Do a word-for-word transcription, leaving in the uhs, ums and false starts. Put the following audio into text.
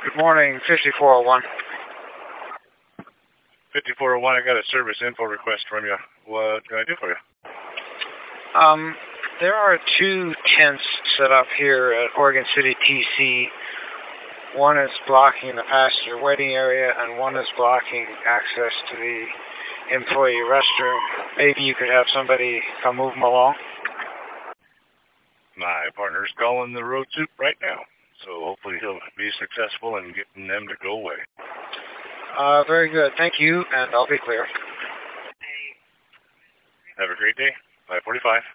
Good morning, fifty-four oh one. fifty-four oh one, I got a service info request from you. What can I do for you? Um, there are two tents set up here at Oregon City T C. One is blocking the passenger waiting area, and one is blocking access to the employee restroom. Maybe you could have somebody come move them along. My partner's calling the road soup right now, so hopefully he'll be successful in getting them to go away. Uh, very good. Thank you, and I'll be clear. Have a great day. five forty-five.